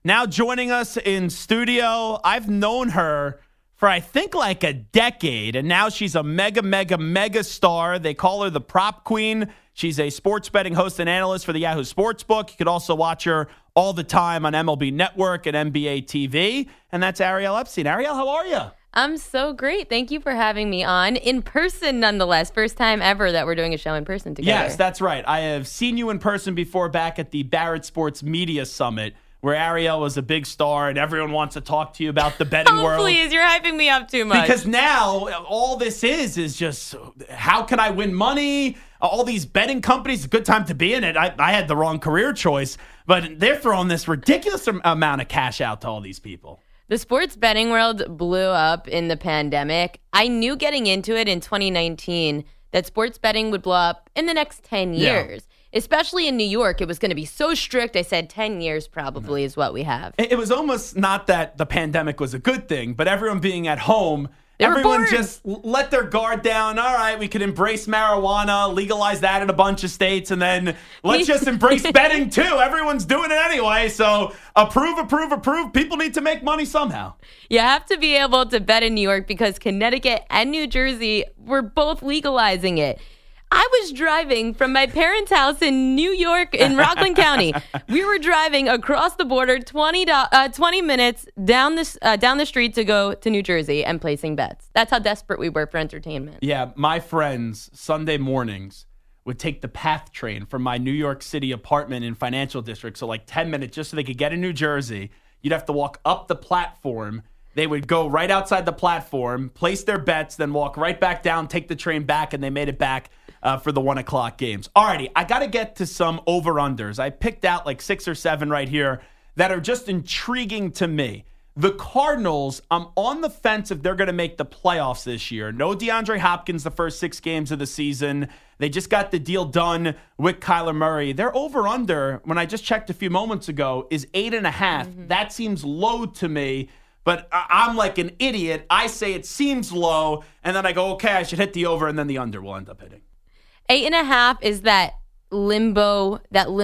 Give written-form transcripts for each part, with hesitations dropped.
Now joining us in studio. I've known her for I think like a decade, and now she's a mega star. They call her the Prop Queen. She's a sports betting host and analyst for the Yahoo Sportsbook. You could also watch her all the time on MLB Network and NBA TV, and that's Ariel Epstein. Ariel, how are you? I'm so great. Thank you for having me on in person, nonetheless. First time ever that we're doing a show in person together. Yes, that's right. I have seen you in person before back at the Barrett Sports Media Summit, where Ariel was a big star and everyone wants to talk to you about the betting world. Please, you're hyping me up too much. Because now all this is just how can I win money? All these betting companies, a good time to be in it. I had the wrong career choice, but they're throwing this ridiculous amount of cash out to all these people. The sports betting world blew up in the pandemic. I knew getting into it in 2019 that sports betting would blow up in the next 10 years. Yeah. Especially in New York, it was going to be so strict. I said 10 years probably is what we have. It was almost not that the pandemic was a good thing, but everyone being at home, everyone just let their guard down. All right, we could embrace marijuana, legalize that in a bunch of states, and then let's just embrace betting too. Everyone's doing it anyway, so approve. People need to make money somehow. You have to be able to bet in New York because Connecticut and New Jersey were both legalizing it. I was driving from my parents' house in New York in Rockland County. We were driving across the border 20 minutes down the street to go to New Jersey and placing bets. That's how desperate we were for entertainment. Yeah, my friends, Sunday mornings, would take the PATH train from my New York City apartment in Financial District, so like 10 minutes just so they could get in New Jersey. You'd have to walk up the platform. They would go right outside the platform, place their bets, then walk right back down, take the train back, and they made it back for the 1 o'clock games. Alrighty, I got to get to some over-unders. I picked out like 6 or 7 right here that are just intriguing to me. The Cardinals, I'm on the fence if they're going to make the playoffs this year. No DeAndre Hopkins the first 6 games of the season. They just got the deal done with Kyler Murray. Their over-under, when I just checked a few moments ago, is 8.5. Mm-hmm. That seems low to me. But I'm like an idiot. I say it seems low, and then I go, okay, I should hit the over, and then the under will end up hitting. 8.5 is that limbo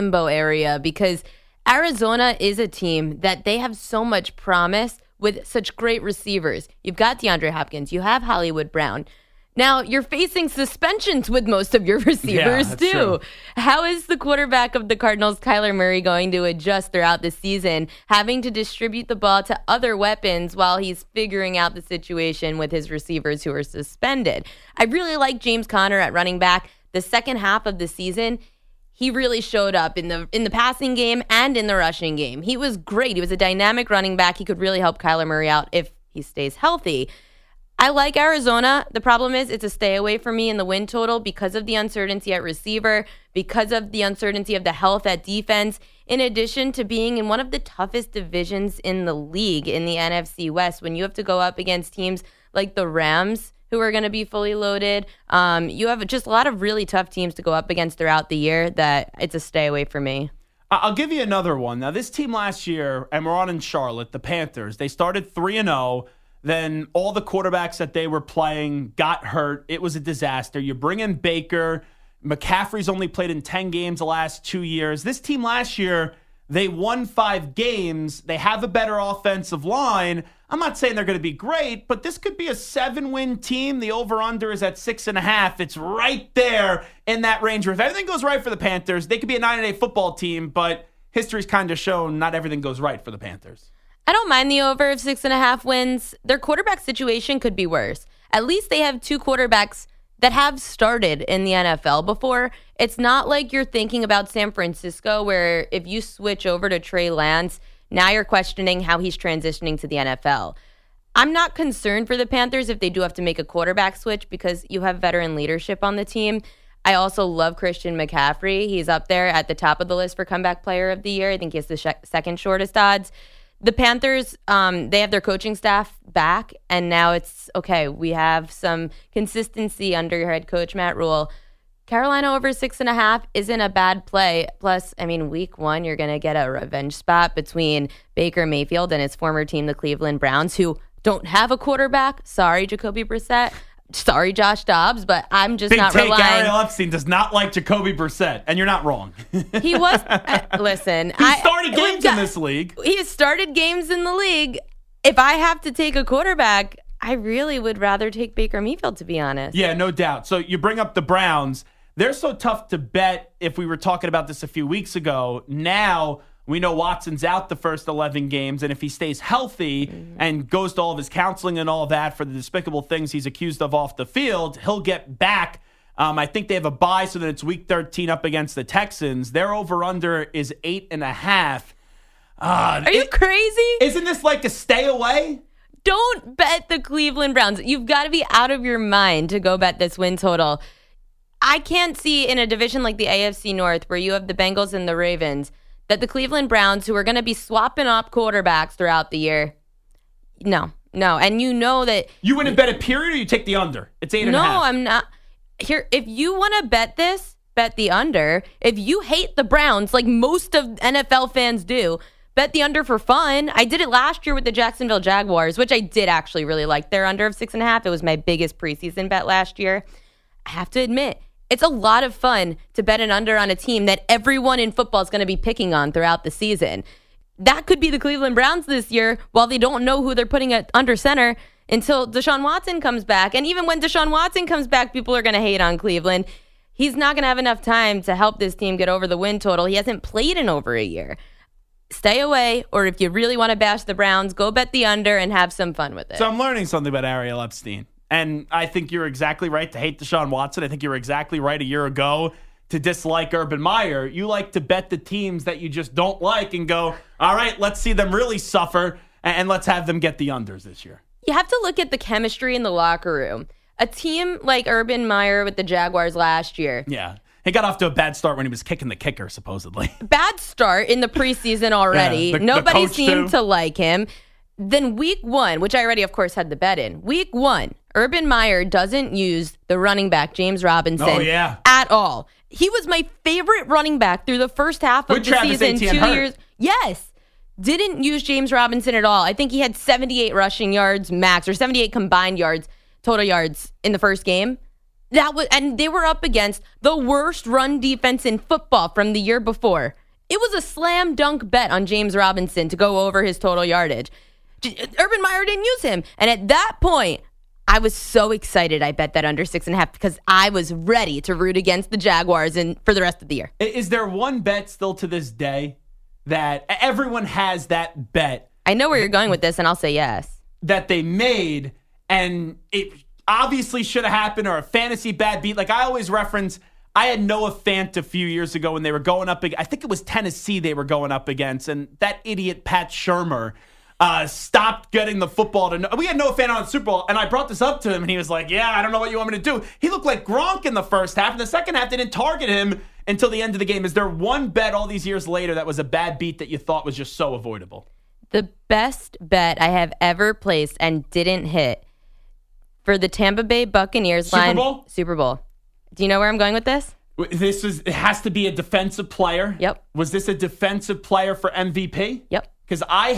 area because Arizona is a team that they have so much promise with such great receivers. You've got DeAndre Hopkins. You have Hollywood Brown. Now, you're facing suspensions with most of your receivers, too. True. How is the quarterback of the Cardinals, Kyler Murray, going to adjust throughout the season, having to distribute the ball to other weapons while he's figuring out the situation with his receivers who are suspended? I really like James Conner at running back. The second half of the season, he really showed up in the passing game and in the rushing game. He was great. He was a dynamic running back. He could really help Kyler Murray out if he stays healthy. I like Arizona. The problem is it's a stay away for me in the win total because of the uncertainty at receiver, because of the uncertainty of the health at defense, in addition to being in one of the toughest divisions in the league in the NFC West when you have to go up against teams like the Rams who are going to be fully loaded. You have just a lot of really tough teams to go up against throughout the year that it's a stay away for me. I'll give you another one. Now, this team last year, and we're on in Charlotte, the Panthers, they started 3-0. Then all the quarterbacks that they were playing got hurt. It was a disaster. You bring in Baker. McCaffrey's only played in 10 games the last 2 years. This team last year, they won 5 games. They have a better offensive line. I'm not saying they're going to be great, but this could be a 7-win team. The over-under is at 6.5. It's right there in that range where if everything goes right for the Panthers, they could be a 9-8 football team, but history's kind of shown not everything goes right for the Panthers. I don't mind the over of 6.5 wins. Their quarterback situation could be worse. At least they have 2 quarterbacks that have started in the NFL before. It's not like you're thinking about San Francisco where if you switch over to Trey Lance, now you're questioning how he's transitioning to the NFL. I'm not concerned for the Panthers if they do have to make a quarterback switch because you have veteran leadership on the team. I also love Christian McCaffrey. He's up there at the top of the list for comeback player of the year. I think he has the second shortest odds. The Panthers, they have their coaching staff back, and now it's, okay, we have some consistency under your head coach, Matt Rule. Carolina over 6.5 isn't a bad play. Plus, I mean, week 1, you're going to get a revenge spot between Baker Mayfield and his former team, the Cleveland Browns, who don't have a quarterback. Sorry, Jacoby Brissett. Sorry, Josh Dobbs, but I'm just Big not take, relying. Ariel Epstein does not like Jacoby Brissett, and you're not wrong. He was, listen. He started games in this league. He has started games in the league. If I have to take a quarterback, I really would rather take Baker Mayfield, to be honest. Yeah, no doubt. So you bring up the Browns. They're so tough to bet if we were talking about this a few weeks ago. Now we know Watson's out the first 11 games, and if he stays healthy and goes to all of his counseling and all that for the despicable things he's accused of off the field, he'll get back. I think they have a bye, so that it's week 13 up against the Texans. Their over-under is 8.5. Are you crazy? Isn't this like a stay away? Don't bet the Cleveland Browns. You've got to be out of your mind to go bet this win total. I can't see in a division like the AFC North, where you have the Bengals and the Ravens, that the Cleveland Browns, who are going to be swapping up quarterbacks throughout the year, no. And you know that... You wouldn't bet a period, or you take the under? It's 8.5. No, I'm not. Here, if you want to bet this, bet the under. If you hate the Browns, like most of NFL fans do, bet the under for fun. I did it last year with the Jacksonville Jaguars, which I did actually really like their under of 6.5. It was my biggest preseason bet last year. I have to admit, it's a lot of fun to bet an under on a team that everyone in football is going to be picking on throughout the season. That could be the Cleveland Browns this year, while they don't know who they're putting at under center until Deshaun Watson comes back. And even when Deshaun Watson comes back, people are going to hate on Cleveland. He's not going to have enough time to help this team get over the win total. He hasn't played in over a year. Stay away, or if you really want to bash the Browns, go bet the under and have some fun with it. So I'm learning something about Ariel Epstein. And I think you're exactly right to hate Deshaun Watson. I think you were exactly right a year ago to dislike Urban Meyer. You like to bet the teams that you just don't like and go, all right, let's see them really suffer, and let's have them get the unders this year. You have to look at the chemistry in the locker room. A team like Urban Meyer with the Jaguars last year. Yeah. He got off to a bad start when he was kicking the kicker, supposedly. Bad start in the preseason already. Yeah, Nobody the seemed too. to like him. Then week 1, which I already, of course, had the bet in. Week 1, Urban Meyer doesn't use the running back, James Robinson, at all. He was my favorite running back through the first half of the season 2 years. Yes. Didn't use James Robinson at all. I think he had 78 rushing yards max, or 78 combined yards, total yards in the first game. And they were up against the worst run defense in football from the year before. It was a slam dunk bet on James Robinson to go over his total yardage. Urban Meyer didn't use him. And at that point, I was so excited I bet that under 6.5 because I was ready to root against the Jaguars for the rest of the year. Is there one bet still to this day that everyone has that bet? I know where you're going with this, and I'll say yes. That they made, and it obviously should have happened, or a fantasy bad beat. Like I always reference, I had Noah Fant a few years ago when they were going up, I think it was Tennessee they were going up against, and that idiot Pat Shurmur stopped getting the football. We had Noah Fant on the Super Bowl, and I brought this up to him, and he was like, yeah, I don't know what you want me to do. He looked like Gronk in the first half. In the second half, they didn't target him until the end of the game. Is there one bet all these years later that was a bad beat that you thought was just so avoidable? The best bet I have ever placed and didn't hit for the Tampa Bay Buccaneers line. Super Bowl. Do you know where I'm going with this? It has to be a defensive player. Yep. Was this a defensive player for MVP? Yep. Because I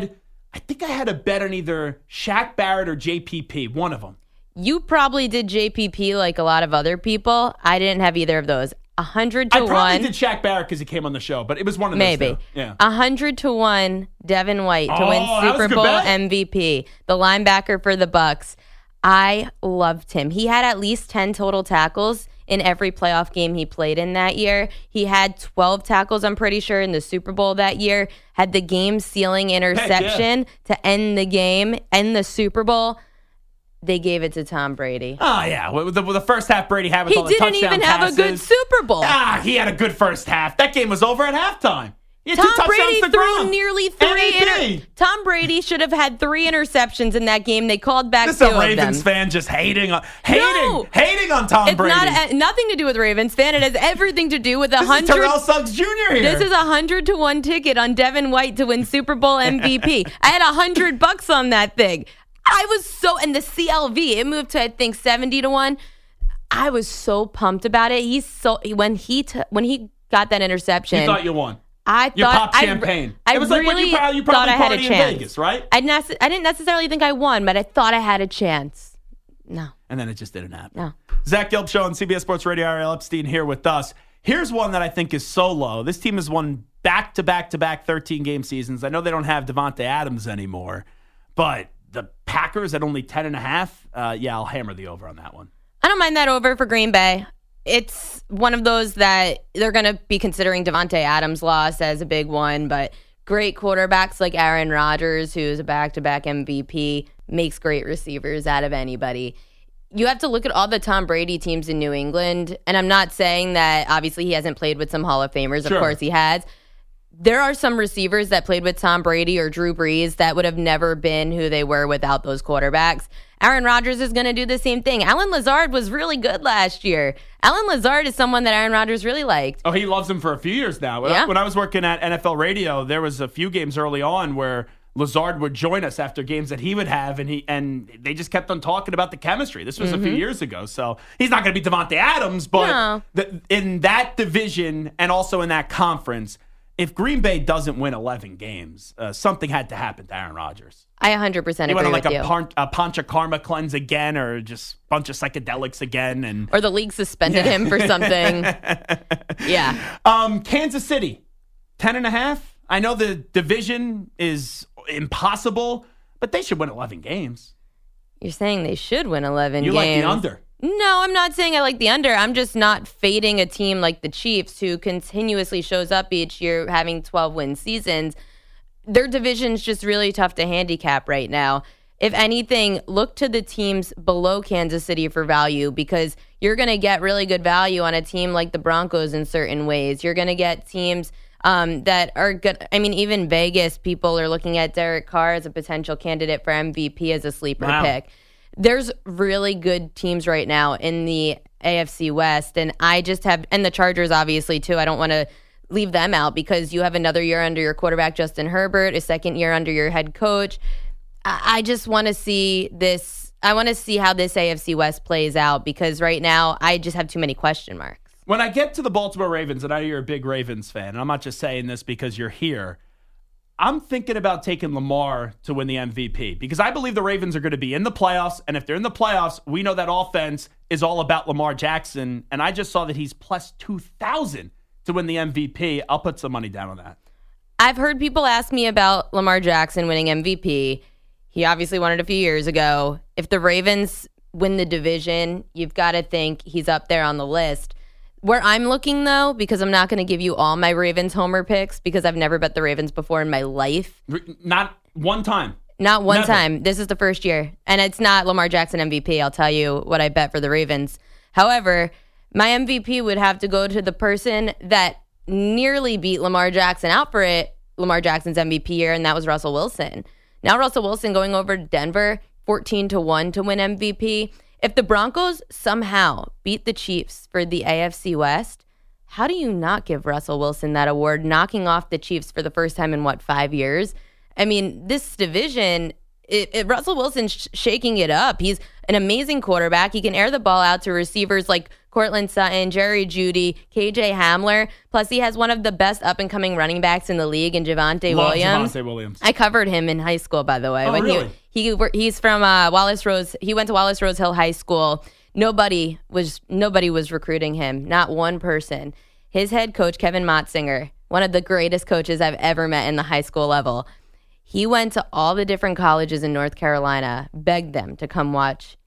think I had a bet on either Shaq Barrett or JPP, one of them. You probably did JPP like a lot of other people. I didn't have either of those. 100 to 1. I probably did Shaq Barrett because he came on the show, but it was one of those. Maybe. Yeah. 100 to 1, Devin White to win Super Bowl MVP, the linebacker for the Bucs. I loved him. He had at least 10 total tackles in every playoff game he played in that year. He had 12 tackles, I'm pretty sure, in the Super Bowl that year. Had the game-sealing interception to end the game, end the Super Bowl. They gave it to Tom Brady. Oh, yeah. With the first half Brady had with all the touchdown passes. He didn't even have a good Super Bowl. He had a good first half. That game was over at halftime. Tom Brady threw nearly 3 Tom Brady should have had 3 interceptions in that game. They called back 2 of them. This is a Ravens fan just hating on Tom Brady. It's nothing to do with Ravens fan. It has everything to do with 100. This is Terrell Suggs Jr. here. This is 100 to 1 ticket on Devin White to win Super Bowl MVP. I had $100 on that thing. I was and the CLV, it moved to I think 70 to 1. I was so pumped about it. When he got that interception, you thought you won. I you thought popped champagne. I it was really like when you thought I had a party chance. in Vegas, right? I didn't necessarily think I won, but I thought I had a chance. No. And then it just didn't happen. No. Zach Gelb Show on CBS Sports Radio. Ariel Epstein here with us. Here's one that I think is so low. This team has won back-to-back-to-back 13-game seasons. I know they don't have Devontae Adams anymore, but the Packers at only 10.5, yeah, I'll hammer the over on that one. I don't mind that over for Green Bay. It's one of those that they're going to be considering Devontae Adams' loss as a big one, but great quarterbacks like Aaron Rodgers, who's a back-to-back MVP, makes great receivers out of anybody. You have to look at all the Tom Brady teams in New England, and I'm not saying that obviously he hasn't played with some Hall of Famers. Sure. Of course he has. There are some receivers that played with Tom Brady or Drew Brees that would have never been who they were without those quarterbacks. Aaron Rodgers is going to do the same thing. Allen Lazard was really good last year. Allen Lazard is someone that Aaron Rodgers really liked. Oh, he loves him for a few years now. Yeah. When I was working at NFL Radio, there was a few games early on where Lazard would join us after games that he would have, and they just kept on talking about the chemistry. This was a few years ago, so he's not going to be Devontae Adams, but in that division and also in that conference, if Green Bay doesn't win 11 games, something had to happen to Aaron Rodgers. I 100% agree with you. He went on like a Panchakarma cleanse again, or just a bunch of psychedelics again. Or the league suspended him for something. Yeah. Kansas City, 10.5. I know the division is impossible, but they should win 11 games. You're saying they should win 11 games. You like the under? No, I'm not saying I like the under. I'm just not fading a team like the Chiefs, who continuously shows up each year having 12-win seasons. Their division's just really tough to handicap right now. If anything, look to the teams below Kansas City for value, because you're going to get really good value on a team like the Broncos in certain ways. You're going to get teams that are good. I mean, even Vegas, people are looking at Derek Carr as a potential candidate for MVP as a sleeper pick. There's really good teams right now in the AFC West, and and the Chargers obviously too. I don't want to leave them out because you have another year under your quarterback, Justin Herbert, a second year under your head coach. I just want to see this. I want to see how this AFC West plays out, because right now I just have too many question marks. When I get to the Baltimore Ravens, and I know you're a big Ravens fan, and I'm not just saying this because you're here, I'm thinking about taking Lamar to win the MVP, because I believe the Ravens are going to be in the playoffs, and if they're in the playoffs, we know that offense is all about Lamar Jackson, and I just saw that he's plus 2,000 to win the MVP. I'll put some money down on that. I've heard people ask me about Lamar Jackson winning MVP. He obviously won it a few years ago. If the Ravens win the division, you've got to think he's up there on the list. Where I'm looking, though, because I'm not going to give you all my Ravens homer picks, because I've never bet the Ravens before in my life. Not one time. Not one time. This is the first year. And it's not Lamar Jackson MVP. I'll tell you what I bet for the Ravens. However, my MVP would have to go to the person that nearly beat Lamar Jackson out for Lamar Jackson's MVP year, and that was Russell Wilson. Now Russell Wilson going over to Denver, 14-1 to win MVP. If the Broncos somehow beat the Chiefs for the AFC West, how do you not give Russell Wilson that award, knocking off the Chiefs for the first time in, 5 years? I mean, this division, Russell Wilson's shaking it up. He's an amazing quarterback. He can air the ball out to receivers like Cortland Sutton, Jerry Jeudy, KJ Hamler. Plus, he has one of the best up-and-coming running backs in the league in Javonte Williams. Javonte Williams. I covered him in high school, by the way. Oh, really? He's from Wallace Rose. He went to Wallace Rose Hill High School. Nobody was recruiting him. Not one person. His head coach, Kevin Motzinger, one of the greatest coaches I've ever met in the high school level. He went to all the different colleges in North Carolina, begged them to come watch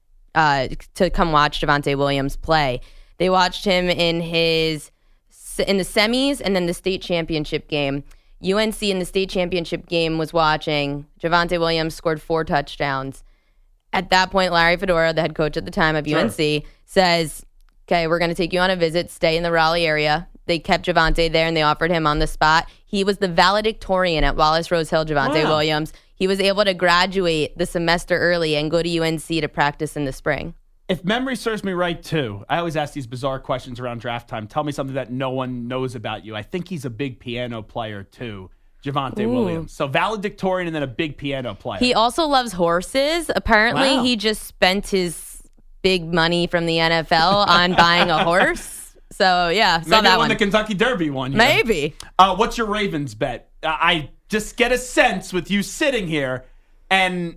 Javonte Williams play. They watched him in the semis and then the state championship game. UNC in the state championship game was watching. Javonte Williams scored 4 touchdowns. At that point, Larry Fedora, the head coach at the time of UNC, says, okay, we're going to take you on a visit. Stay in the Raleigh area. They kept Javonte there, and they offered him on the spot. He was the valedictorian at Wallace Rose Hill, Javonte Williams. He was able to graduate the semester early and go to UNC to practice in the spring. If memory serves me right, too, I always ask these bizarre questions around draft time. Tell me something that no one knows about you. I think he's a big piano player, too, Javonte Williams. So valedictorian and then a big piano player. He also loves horses. Apparently, he just spent his big money from the NFL on buying a horse. So, yeah, saw Maybe that won one. the Kentucky Derby one year. Maybe. What's your Ravens bet? I just get a sense with you sitting here, and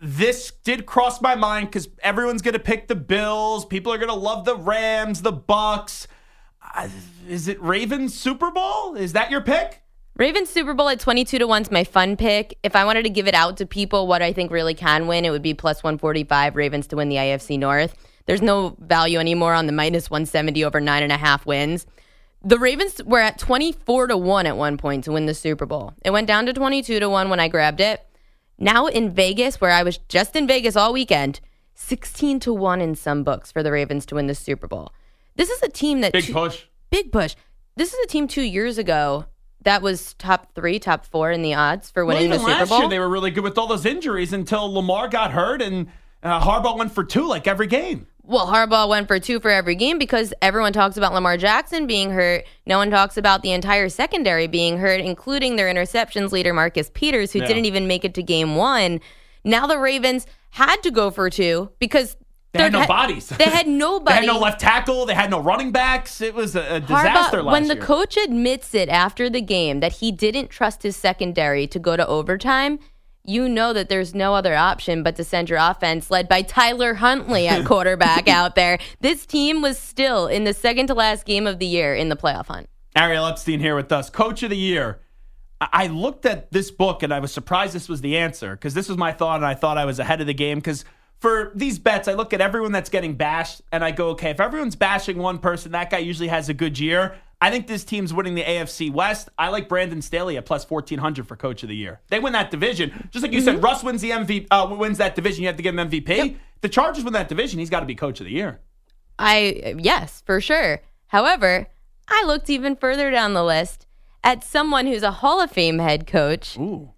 this did cross my mind because everyone's going to pick the Bills. People are going to love the Rams, the Bucks. Is it Ravens Super Bowl? Is that your pick? Ravens Super Bowl at 22-1 is my fun pick. If I wanted to give it out to people, what I think really can win, it would be plus 145 Ravens to win the AFC North. There's no value anymore on the minus 170 over 9.5 wins. The Ravens were at 24-1 at one point to win the Super Bowl. It went down to 22-1 when I grabbed it. Now in Vegas, where I was just in Vegas all weekend, 16-1 in some books for the Ravens to win the Super Bowl. This is a team that... Big push. This is a team 2 years ago that was top 3, top 4 in the odds for winning the Super Bowl. Last year they were really good with all those injuries until Lamar got hurt and Harbaugh went for 2 like every game. Well, Harbaugh went for 2 for every game because everyone talks about Lamar Jackson being hurt. No one talks about the entire secondary being hurt, including their interceptions leader, Marcus Peters, who didn't even make it to game 1. Now the Ravens had to go for 2 because they had no bodies. They had nobody. They had no left tackle. They had no running backs. It was a disaster Harbaugh, last when year. the coach admits it after the game that he didn't trust his secondary to go to overtime, you know that there's no other option but to send your offense led by Tyler Huntley at quarterback out there. This team was still in the second to last game of the year in the playoff hunt. Ariel Epstein here with us, Coach of the Year. I looked at this book and I was surprised this was the answer because this was my thought and I thought I was ahead of the game because for these bets, I look at everyone that's getting bashed and I go, okay, if everyone's bashing one person, that guy usually has a good year. I think this team's winning the AFC West. I like Brandon Staley at plus 1,400 for Coach of the Year. They win that division. Just like you said, Russ wins the MVP, wins that division. You have to give him MVP. Yep. The Chargers win that division. He's got to be Coach of the Year. Yes, for sure. However, I looked even further down the list at someone who's a Hall of Fame head coach.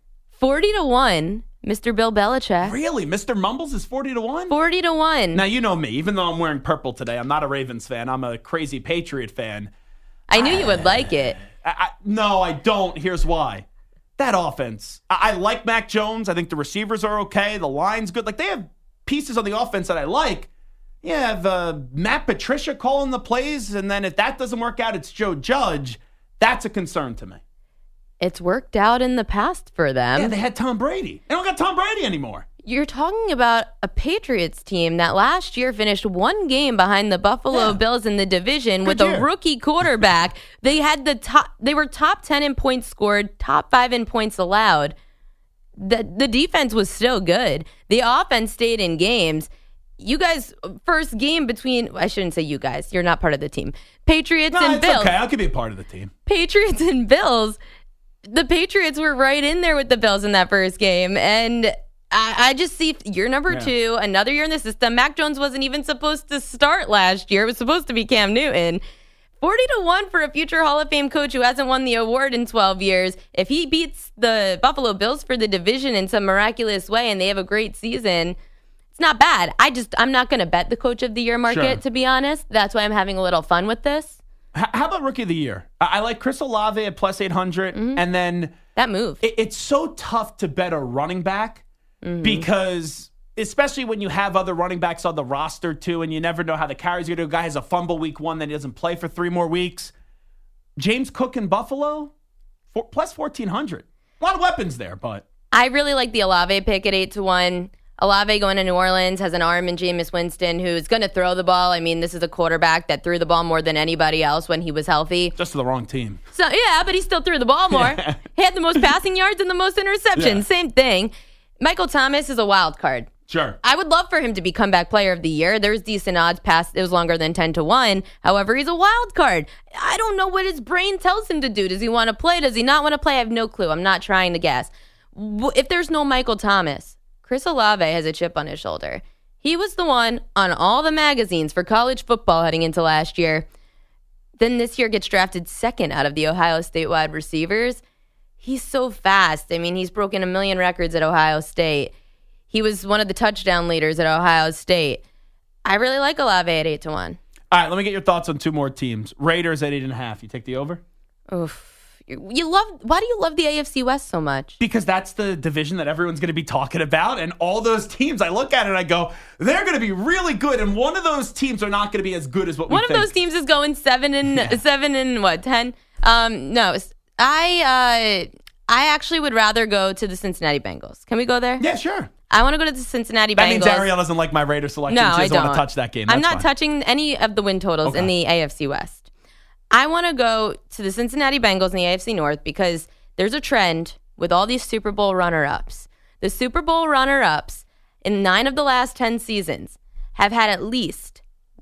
40-1, Mr. Bill Belichick. Really? Mr. Mumbles is 40-1? 40-1. Now, you know me. Even though I'm wearing purple today, I'm not a Ravens fan. I'm a crazy Patriot fan. I knew you would like it. No, I don't. Here's why. That offense. I like Mac Jones. I think the receivers are okay. The line's good. Like, they have pieces on the offense that I like. You have Matt Patricia calling the plays, and then if that doesn't work out, it's Joe Judge. That's a concern to me. It's worked out in the past for them. Yeah, they had Tom Brady. They don't got Tom Brady anymore. You're talking about a Patriots team that last year finished one game behind the Buffalo Bills in the division with a rookie quarterback. They had they were top 10 in points scored, top 5 in points allowed. The defense was still good. The offense stayed in games. You guys, first game between, I shouldn't say you guys, you're not part of the team. Patriots and Bills. Okay, I could be a part of the team. Patriots and Bills. The Patriots were right in there with the Bills in that first game. And I just see year number 2, another year in the system. Mac Jones wasn't even supposed to start last year. It was supposed to be Cam Newton. 40-1 for a future Hall of Fame coach who hasn't won the award in 12 years. If he beats the Buffalo Bills for the division in some miraculous way and they have a great season, it's not bad. I'm not going to bet the Coach of the Year market, to be honest. That's why I'm having a little fun with this. How about Rookie of the Year? I like Chris Olave at plus 800. And then that move. It's so tough to bet a running back because especially when you have other running backs on the roster too, and you never know how the carries are going to go. A guy has a fumble week 1, then he doesn't play for 3 more weeks. James Cook in Buffalo, plus 1,400. A lot of weapons there, but. I really like the Olave pick at 8-1. Olave going to New Orleans has an arm in Jameis Winston who's going to throw the ball. I mean, this is a quarterback that threw the ball more than anybody else when he was healthy. Just to the wrong team. So yeah, but he still threw the ball more. He had the most passing yards and the most interceptions. Same thing. Michael Thomas is a wild card. Sure. I would love for him to be comeback player of the year. There's decent odds past. It was longer than 10-1. However, he's a wild card. I don't know what his brain tells him to do. Does he want to play? Does he not want to play? I have no clue. I'm not trying to guess. If there's no Michael Thomas, Chris Olave has a chip on his shoulder. He was the one on all the magazines for college football heading into last year. Then this year gets drafted second out of the Ohio State wide receivers. He's so fast. I mean, he's broken 1 million records at Ohio State. He was one of the touchdown leaders at Ohio State. I really like Olave at 8-1. All right, let me get your thoughts on 2 more teams. Raiders at 8.5. You take the over? Oof. Why do you love the AFC West so much? Because that's the division that everyone's going to be talking about. And all those teams, I look at it and I go, they're going to be really good. And one of those teams are not going to be as good as what we think. One of those teams is going 7 and 10. No, I actually would rather go to the Cincinnati Bengals. Can we go there? Yeah, sure. I want to go to the Cincinnati Bengals. That means Ariel doesn't like my Raider selection. No, she doesn't I don't want to touch that game. I'm That's not fine. touching any of the win totals in the AFC West. I want to go to the Cincinnati Bengals in the AFC North because there's a trend with all these Super Bowl runner-ups. The Super Bowl runner-ups in 9 of the last 10 seasons have had at least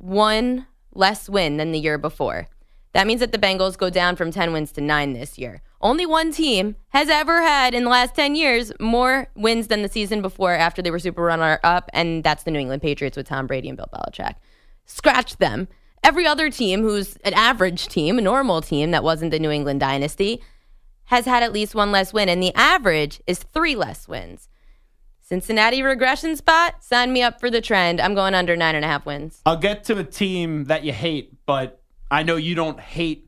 one less win than the year before. That means that the Bengals go down from 10 wins to 9 this year. Only one team has ever had, in the last 10 years, more wins than the season before after they were Super runner-up, and that's the New England Patriots with Tom Brady and Bill Belichick. Scratch them. Every other team who's an average team, a normal team that wasn't the New England dynasty, has had at least one less win, and the average is 3 less wins. Cincinnati regression spot, sign me up for the trend. I'm going under 9.5 wins. I'll get to a team that you hate, but I know you don't hate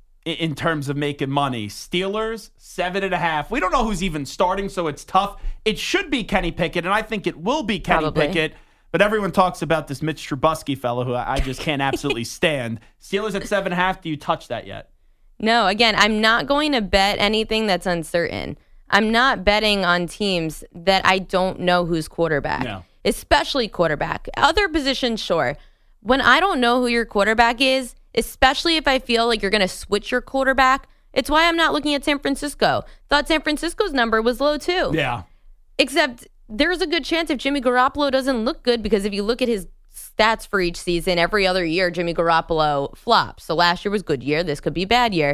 in terms of making money. Steelers, 7.5. We don't know who's even starting, so it's tough. It should be Kenny Pickett, and I think it will be Kenny Pickett. But everyone talks about this Mitch Trubisky fellow who I just can't absolutely stand. Steelers at 7.5. Do you touch that yet? No, again, I'm not going to bet anything that's uncertain. I'm not betting on teams that I don't know who's quarterback, especially quarterback. Other positions, sure. When I don't know who your quarterback is, especially if I feel like you're going to switch your quarterback, it's why I'm not looking at San Francisco. Thought San Francisco's number was low too. Yeah. Except there's a good chance if Jimmy Garoppolo doesn't look good, because if you look at his stats for each season, every other year Jimmy Garoppolo flops. So last year was good year. This could be bad year.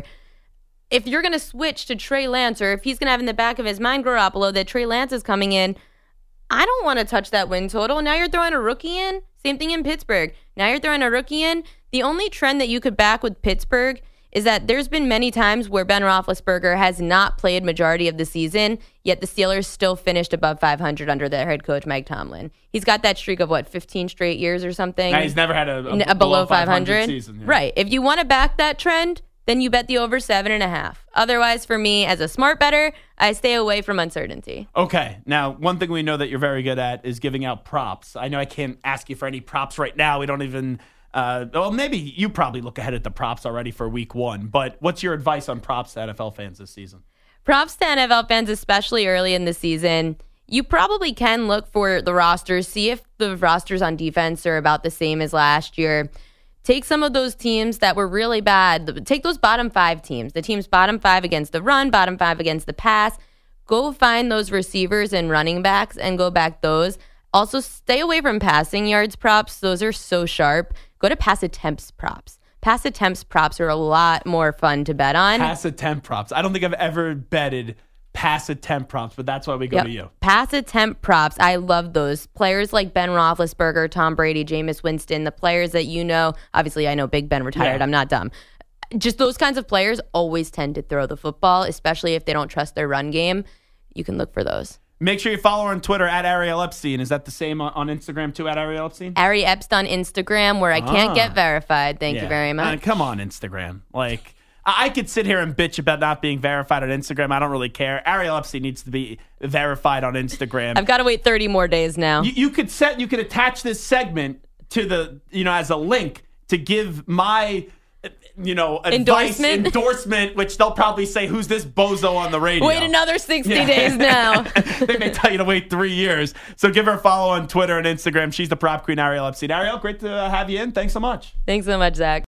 If you're going to switch to Trey Lance, or if he's going to have in the back of his mind, Garoppolo, that Trey Lance is coming in, I don't want to touch that win total. Now you're throwing a rookie in. Same thing in Pittsburgh. Now you're throwing a rookie in. The only trend that you could back with Pittsburgh is that there's been many times where Ben Roethlisberger has not played majority of the season, yet the Steelers still finished above 500 under their head coach, Mike Tomlin. He's got that streak of, 15 straight years or something? Now he's never had a below 500 season. Yeah. Right. If you want to back that trend, then you bet the over 7.5. Otherwise, for me, as a smart bettor, I stay away from uncertainty. Okay. Now, one thing we know that you're very good at is giving out props. I know I can't ask you for any props right now. We don't even... well, maybe you probably look ahead at the props already for week 1. But what's your advice on props to NFL fans this season? Props to NFL fans, especially early in the season. You probably can look for the rosters, see if the rosters on defense are about the same as last year. Take some of those teams that were really bad. Take those bottom 5 teams. The teams bottom 5 against the run, bottom 5 against the pass. Go find those receivers and running backs and go back those. Also, stay away from passing yards props. Those are so sharp. Go to pass attempts props. Pass attempts props are a lot more fun to bet on. Pass attempt props. I don't think I've ever betted pass attempt props, but that's why we go to you. Pass attempt props. I love those. Players like Ben Roethlisberger, Tom Brady, Jameis Winston, the players that you know. Obviously, I know Big Ben retired. Yeah. I'm not dumb. Just those kinds of players always tend to throw the football, especially if they don't trust their run game. You can look for those. Make sure you follow her on Twitter at Ariel Epstein. Is that the same on Instagram too, at Ariel Epstein? Ari Epstein on Instagram, where I can't get verified. Thank you very much. Come on, Instagram. I could sit here and bitch about not being verified on Instagram. I don't really care. Ariel Epstein needs to be verified on Instagram. I've got to wait 30 more days now. You could attach this segment to the, as a link to give my, advice, endorsement, which they'll probably say, who's this bozo on the radio? Wait another 60 days now. They may tell you to wait 3 years. So give her a follow on Twitter and Instagram. She's the prop queen, Ariel Epstein. Ariel, great to have you in. Thanks so much. Thanks so much, Zach.